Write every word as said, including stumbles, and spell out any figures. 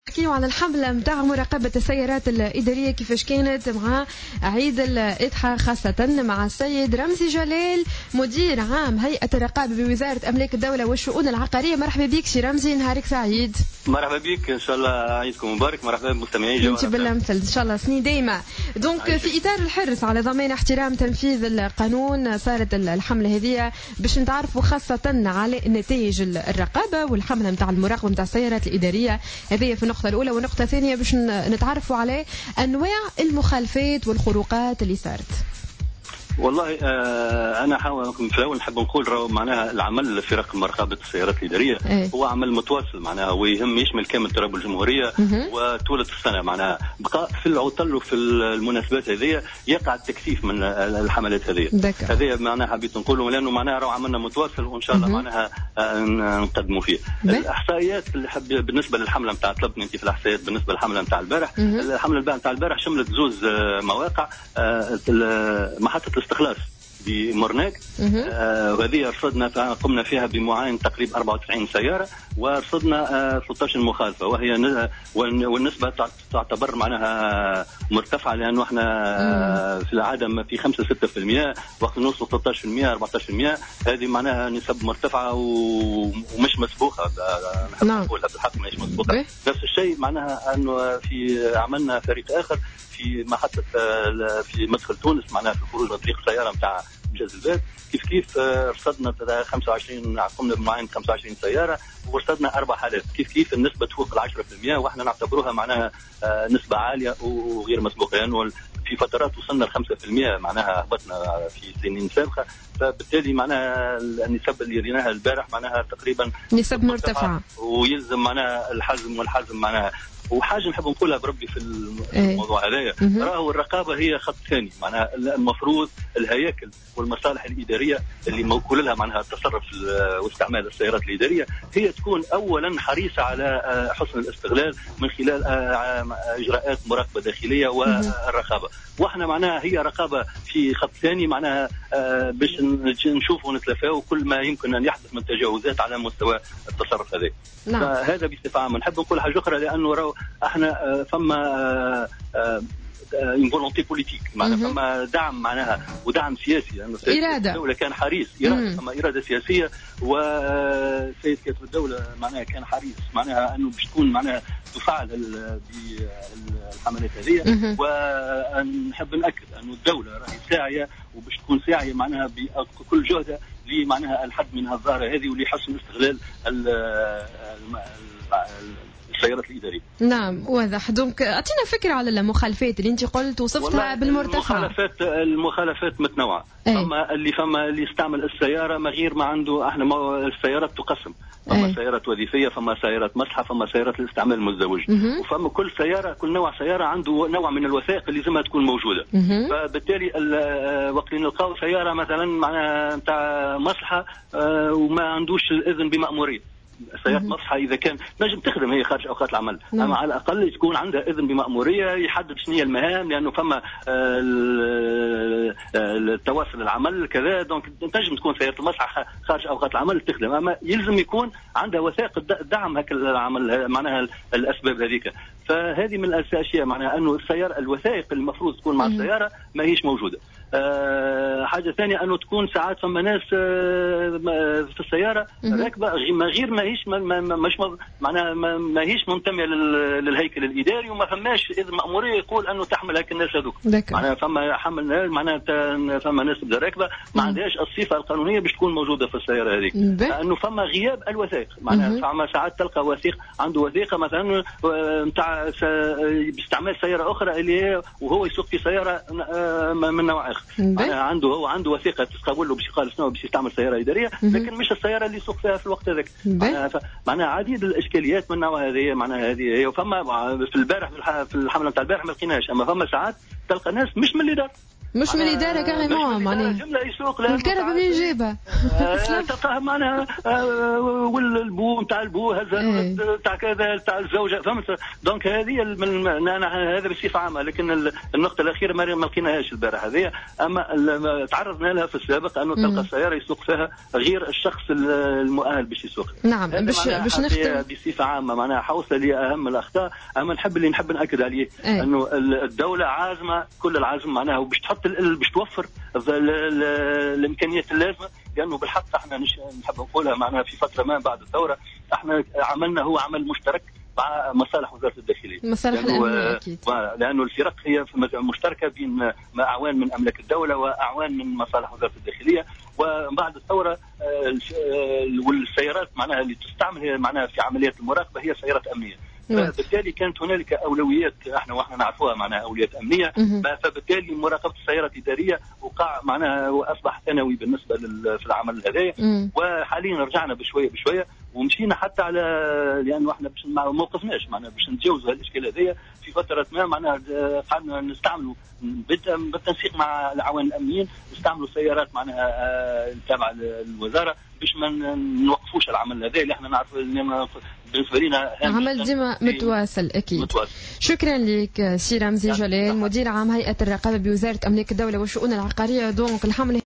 نحكيو على الحملة متاع مراقبة السيارات الإدارية كيفاش كانت مع عيد الإضحى، خاصة مع السيد رمزي جلال مدير عام هيئة الرقابة بوزارة أملاك الدولة والشؤون العقارية. مرحبا بك سي رمزي، نهارك سعيد. مرحبا بك، ان شاء الله عيدكم مبارك. مرحبا بمستمعين انت بالامثل ان شاء الله سنين دايما. دونك في اطار الحرص على ضمان احترام تنفيذ القانون صارت الحمله هذه باش نتعرفوا خاصه على نتائج الرقابه والحمله نتاع المراقبه نتاع السيارات الاداريه. هذه في النقطه الاولى، والنقطه الثانيه باش نتعرفوا على انواع المخالفات والخروقات اللي صارت. والله آه انا في الاول نحب نقول معناها العمل في رقم مراقبه السيارات الاداريه ايه؟ هو عمل متواصل معناها، ويهم يشمل كامل تراب الجمهوريه وطوله السنه. معناها بقى في العطل وفي المناسبات هذه يقع التكثيف من الحملات هذه. هذه معناها حبيت نقوله لانه معناها راه عملنا متواصل وان شاء الله معناها آه نقدموا فيه. الاحصائيات اللي حب بالنسبه للحمله نتاع طلبتني انت في الاحصائيات بالنسبه للحمله نتاع البارح. الحمله نتاع البارح شملت زوز مواقع، آه محطه الاستخلاص بمرناك، آه وهذه رصدنا قمنا فيها بمعاين تقريبا أربعة وتسعين سيارة، ورصدنا آه ثلاثة عشر مخالفة، وهي والنسبة تعتبر معناها مرتفعة، لأنه احنا آه في العادة ما في خمسة ستة في المئة، وقت نوصل ثلاثة عشر في المئة أربعة عشر في المئة. هذه معناها نسب مرتفعة ومش مسبوقة، نحب نقولها بالحق مش مسبوقة. نفس الشيء معناها أنه في عملنا فريق آخر في محطة في مدخل تونس، معناها في الخروج من طريق السيارة متاع جازلبات، كيف كيف رصدنا خمسة وعشرين، قمنا بمعاينة خمسة وعشرين سيارة ورصدنا أربع حالات. كيف كيف النسبة تفوق العشرة في المئة، وإحنا نعتبروها معناها نسبة عالية وغير مسبوقة، لأنه يعني في فترات وصلنا لخمسة في المئة، معناها هبطنا في سنين سابقة. فبالتالي معناها النسب اللي ريناها البارح معناها تقريبا نسب مرتفعة، ويلزم معناها الحزم والحزم معناها. وحاجه نحب نقولها بربي في الموضوع هذايا، راهو الرقابه هي خط ثاني. معناها المفروض الهياكل والمصالح الاداريه اللي موكول لها معناها التصرف واستعمال السيارات الاداريه هي تكون اولا حريصه على حسن الاستغلال من خلال اجراءات مراقبه داخليه والرقابه. واحنا معناها هي رقابه في خط ثاني، معناها باش نشوفوا ونتلافاو كل ما يمكن ان يحدث من تجاوزات على مستوى التصرف هذا. نعم. فهذا بصفه عامه. نحب نقول حاجه اخرى، لانه احنا فما فولونتي بوليتيك، معناها فما دعم معناها ودعم سياسي، لانه إرادة الدوله كان حريص، اراده فما اراده سياسيه، والسيد كاتب الدوله معناها كان حريص معناها انه باش تكون معناها تفعل بالحملات هذه. ونحب ناكد انه الدوله راهي ساعيه وباش تكون ساعيه معناها بكل جهدها لمعناها الحد من الظاهره هذه ولحسن استغلال السيارات الإدارية. نعم واضح. دونك أعطينا فكرة على المخالفات اللي أنت قلت وصفتها بالمرتفع. المخالفات المخالفات متنوعة. أي. فما اللي فما اللي يستعمل السيارة ما غير ما عنده، احنا ما السيارات تقسم، فما أي. سيارات وظيفية، فما سيارات مصلحة، فما سيارات الاستعمال المزدوج، وفما كل سيارة كل نوع سيارة عنده نوع من الوثائق اللي لازمها تكون موجودة. مه. فبالتالي وقت نلقاو سيارة مثلا معناها نتاع مصلحة وما عندوش الإذن بمأمورية، سيارة مصلحة إذا كان نجم تخدم هي خارج أوقات العمل، نعم. أما على الأقل تكون عندها إذن بمأمورية يحدد شنو هي المهام، لأنه فما التواصل العمل كذا. دونك تنجم تكون سيارة المصلحة خارج أوقات العمل تخدم، أما يلزم يكون عندها وثائق دعم هكا العمل، معناها الأسباب هذيك. فهذه من الأشياء معناها أنه السيارة الوثائق المفروض تكون مع السيارة ما هيش موجودة. أه حاجة ثانية أنه تكون ساعات فما ناس أه في السيارة راكبة ما غير ما هيش ما ما مش معناها ما, ما هيش منتمية للهيكل الإداري، وما فماش إذا مأمورية يقول أنه تحمل هيك الناس هذوك. معناها فما حمل معناها فما ناس بدها راكبة ما عندهاش الصفة القانونية باش تكون موجودة في السيارة هذيك، لأنه فما غياب الوثائق. معناها فما ساعات تلقى وثيق عنده وثيقة مثلا نتاع باستعمال سيارة أخرى اللي هي وهو يسوق في سيارة من نوع آخر. معناها عنده هو عنده وثيقه تقول له باش يقال شنو باش يستعمل سياره اداريه، لكن مش السياره اللي يسوق فيها في الوقت هذاك. معناها معناها عديد الاشكاليات من نوع هذه. معناها هذه هي. وفما في البارح في الحمله نتاع البارح ما لقيناش، اما فما ساعات تلقى ناس مش من الاداره مش من الاداره كاريمون معناها جمله يسوق الكهرباء من جيبها تلقاه معناها والبو نتاع البو هذا نتاع كذا نتاع الزوجه فهمت. دونك هذه هذا بصفه عامه. لكن النقطه الاخيره ما لقيناهاش البارح هذه. اما تعرضنا لها في السابق انه تلقى السياره يسوق فيها غير الشخص المؤهل باش يسوق. نعم باش باش نختم بصفه عامه معناها حوصله لي اهم الاخطاء. اما نحب اللي نحب ناكد عليه أي. انه الدوله عازمه كل العزم معناها وباش تحط باش توفر الامكانيات اللازمه. لانه بالحق احنا نحب نقولها معناها في فتره ما بعد الثوره احنا عملنا هو عمل مشترك مع مصالح وزاره الداخليه. مصالح الامنيه اكيد. لانه الفرق هي مشتركه بين اعوان من املاك الدوله واعوان من مصالح وزاره الداخليه. وبعد الثوره والسيارات معناها اللي تستعمل معناها في عمليات المراقبه هي سيارات امنيه. فبالتالي كانت هنالك اولويات احنا واحنا نعرفوها معناها اولويات امنيه. فبالتالي مراقبه السيارات الاداريه وقع معناها واصبح ثانوي بالنسبه في العمل هذايا. وحاليا رجعنا بشويه بشويه ومشينا حتى على لانه احنا باش ما وقفناش معناها باش نتجاوزوا الاشكال هذايا في فتره ما معناها قعدنا نستعملوا بالتنسيق مع العوان الامنيين نستعملوا سيارات معناها تابعه للوزاره باش ما نوقفوش العمل هذا اللي احنا نعرف بالنسبه لنا عمل ديما متواصل اكيد. متواصل. شكرا لك سي رمزي جلال مدير عام هيئه الرقابه بوزاره املاك الدوله والشؤون العقاريه. دونك الحمله